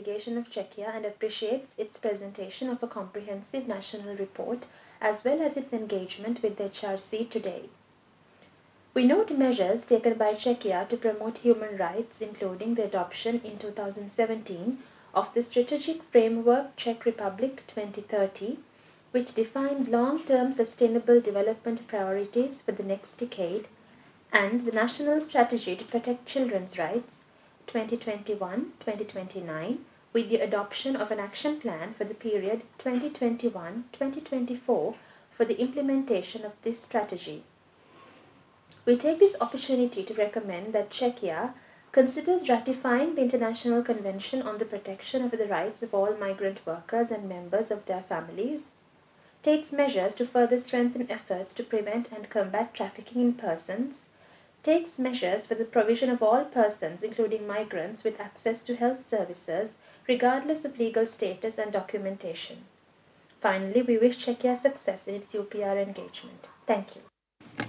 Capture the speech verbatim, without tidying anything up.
delegation of Czechia and appreciates its presentation of a comprehensive national report as well as its engagement with the H R C today. We note measures taken by Czechia to promote human rights, including the adoption in two thousand seventeen of the Strategic Framework Czech Republic twenty thirty, which defines long-term sustainable development priorities for the next decade, and the National Strategy to Protect Children's Rights twenty twenty-one to twenty twenty-nine, with the adoption of an action plan for the period twenty twenty-one to twenty twenty-four for the implementation of this strategy. We take this opportunity to recommend that Czechia considers ratifying the International Convention on the Protection of the Rights of All Migrant Workers and Members of Their Families, takes measures to further strengthen efforts to prevent and combat trafficking in persons, takes measures for the provision of all persons, including migrants, with access to health services, regardless of legal status and documentation. Finally, we wish Czechia success in its U P R engagement. Thank you.